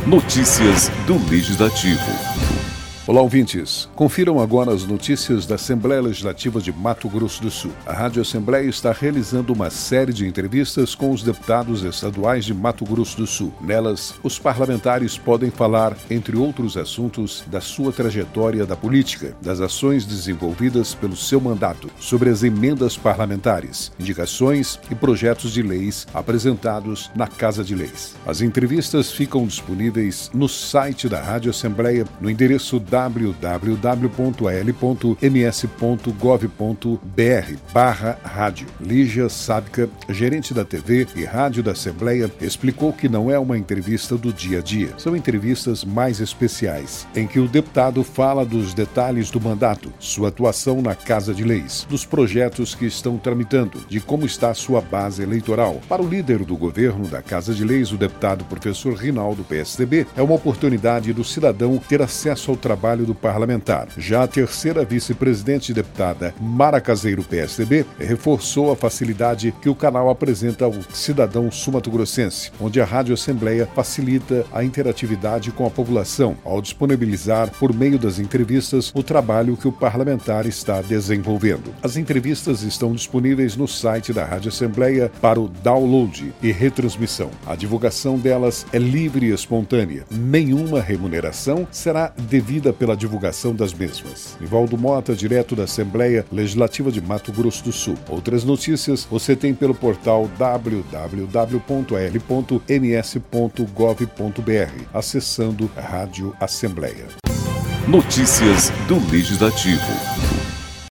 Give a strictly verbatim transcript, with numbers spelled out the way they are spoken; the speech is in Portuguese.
Notícias do Legislativo. Olá, ouvintes. Confiram agora as notícias da Assembleia Legislativa de Mato Grosso do Sul. A Rádio Assembleia está realizando uma série de entrevistas com os deputados estaduais de Mato Grosso do Sul. Nelas, os parlamentares podem falar, entre outros assuntos, da sua trajetória da política, das ações desenvolvidas pelo seu mandato, sobre as emendas parlamentares, indicações e projetos de leis apresentados na Casa de Leis. As entrevistas ficam disponíveis no site da Rádio Assembleia, no endereço w w w ponto a l ponto m s ponto gov ponto b r barra rádio. Lígia Sábica, gerente da T V e rádio da Assembleia, explicou que não é uma entrevista do dia a dia. São entrevistas mais especiais, em que o deputado fala dos detalhes do mandato, sua atuação na Casa de Leis, dos projetos que estão tramitando, de como está a sua base eleitoral. Para o líder do governo da Casa de Leis, o deputado professor Rinaldo, P S D B, é uma oportunidade do cidadão ter acesso ao trabalho do parlamentar. Já a terceira vice-presidente deputada Mara Caseiro, P S D B, reforçou a facilidade que o canal apresenta ao cidadão sul-mato-grossense, onde a Rádio Assembleia facilita a interatividade com a população, ao disponibilizar, por meio das entrevistas, o trabalho que o parlamentar está desenvolvendo. As entrevistas estão disponíveis no site da Rádio Assembleia para o download e retransmissão. A divulgação delas é livre e espontânea. Nenhuma remuneração será devida pela divulgação das mesmas. Nivaldo Mota, direto da Assembleia Legislativa de Mato Grosso do Sul. Outras notícias você tem pelo portal w w w ponto a l ponto m s ponto gov ponto b r, acessando a Rádio Assembleia. Notícias do Legislativo.